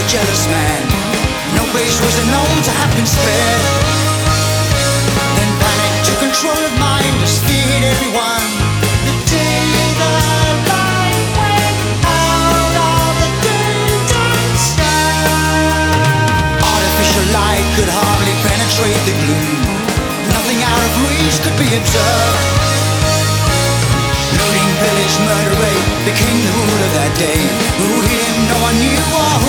jealous man. No place was known to have been spared. Then panic took control of mind, just feared everyone. The day the light went out of the distant sky. Artificial light could hardly penetrate the gloom. Nothing out of reach could be observed. Looting, pillage, murder, rape became the rule of that day. Who hit him, no one knew, or who